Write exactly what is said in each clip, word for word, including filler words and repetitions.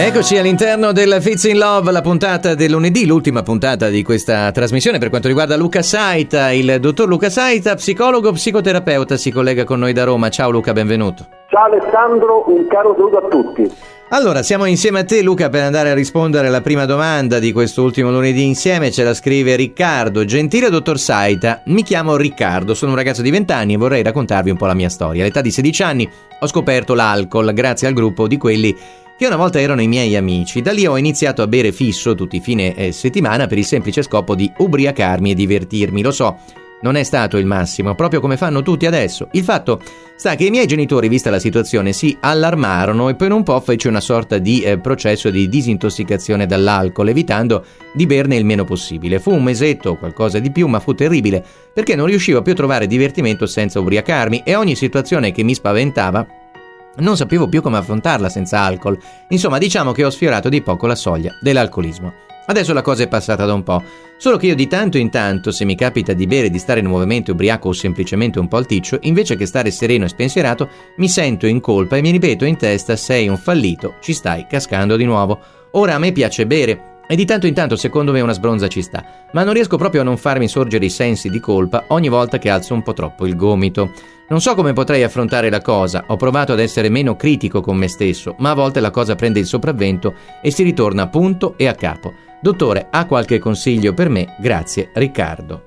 Eccoci all'interno del Fits in Love, la puntata del lunedì, l'ultima puntata di questa trasmissione per quanto riguarda Luca Saita. Il dottor Luca Saita, psicologo, psicoterapeuta, si collega con noi da Roma. Ciao Luca, benvenuto. Ciao Alessandro, un caro saluto a tutti. Allora, siamo insieme a te Luca per andare a rispondere alla prima domanda di questo ultimo lunedì insieme. Ce la scrive Riccardo. Gentile dottor Saita, mi chiamo Riccardo, sono un ragazzo di venti anni e vorrei raccontarvi un po' la mia storia. All'età di sedici anni ho scoperto l'alcol grazie al gruppo di quelli che una volta erano i miei amici. Da lì ho iniziato a bere fisso tutti i fine eh, settimana per il semplice scopo di ubriacarmi e divertirmi. Lo so, non è stato il massimo, proprio come fanno tutti adesso. Il fatto sta che i miei genitori, vista la situazione, si allarmarono e per un po' fece una sorta di eh, processo di disintossicazione dall'alcol, evitando di berne il meno possibile. Fu un mesetto o qualcosa di più, ma fu terribile, perché non riuscivo più a trovare divertimento senza ubriacarmi e ogni situazione che mi spaventava non sapevo più come affrontarla senza alcol. Insomma, diciamo che ho sfiorato di poco la soglia dell'alcolismo. Adesso la cosa è passata da un po', solo che io di tanto in tanto, se mi capita di bere e di stare nuovamente ubriaco o semplicemente un po' alticcio, invece che stare sereno e spensierato, mi sento in colpa e mi ripeto in testa: sei un fallito, ci stai cascando di nuovo. Ora a me piace bere e di tanto in tanto secondo me una sbronza ci sta, ma non riesco proprio a non farmi sorgere i sensi di colpa ogni volta che alzo un po' troppo il gomito. Non so come potrei affrontare la cosa, ho provato ad essere meno critico con me stesso, ma a volte la cosa prende il sopravvento e si ritorna a punto e a capo. Dottore, ha qualche consiglio per me? Grazie, Riccardo.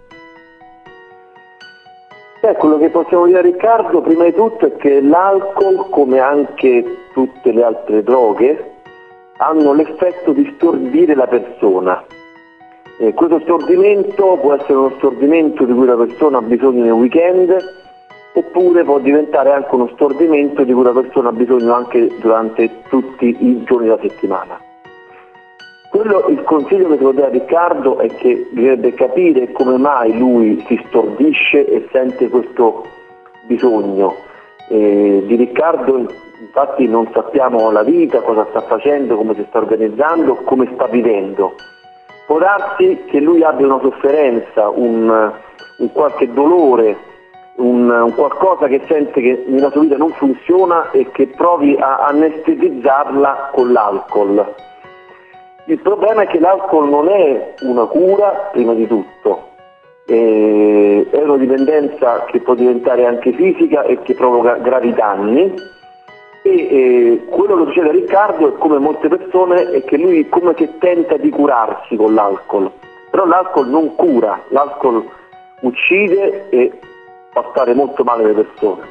Eh, quello che possiamo dire a Riccardo prima di tutto è che l'alcol, come anche tutte le altre droghe, hanno l'effetto di stordire la persona. Eh, questo stordimento può essere uno stordimento di cui la persona ha bisogno nel weekend, oppure può diventare anche uno stordimento di cui la persona ha bisogno anche durante tutti i giorni della settimana. Quello, il consiglio che devo dare a Riccardo è che bisognerebbe capire come mai lui si stordisce e sente questo bisogno. Eh, di Riccardo infatti non sappiamo la vita, cosa sta facendo, come si sta organizzando, come sta vivendo. Può darsi che lui abbia una sofferenza, un, un qualche dolore, un, un qualcosa che sente che nella sua vita non funziona e che provi a anestetizzarla con l'alcol. Il problema è che l'alcol non è una cura, prima di tutto, eh, è una dipendenza che può diventare anche fisica e che provoca gravi danni, e eh, quello che succede a Riccardo è, come molte persone, è che lui come che tenta di curarsi con l'alcol, però l'alcol non cura, l'alcol uccide e fa stare molto male le persone.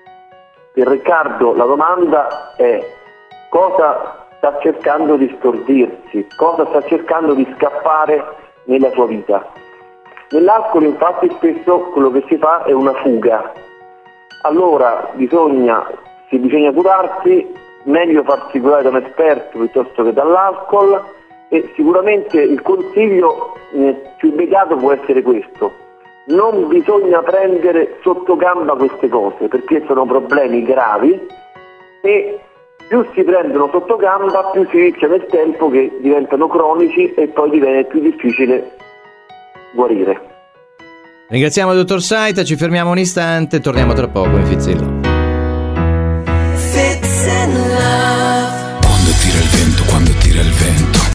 Per Riccardo la domanda è: cosa sta cercando di stordirsi, cosa sta cercando di scappare nella sua vita? Nell'alcol infatti spesso quello che si fa è una fuga. Allora bisogna, se bisogna curarsi, meglio farsi curare da un esperto piuttosto che dall'alcol, e sicuramente il consiglio eh, più immediato può essere questo: non bisogna prendere sotto gamba queste cose, perché sono problemi gravi e più si prendono sotto gamba più si rischia nel tempo che diventano cronici e poi diventa più difficile guarire. Ringraziamo il dottor Saita, ci fermiamo un istante, torniamo tra poco in Fits in Love. Fits in Love. Quando tira il vento, quando tira il vento,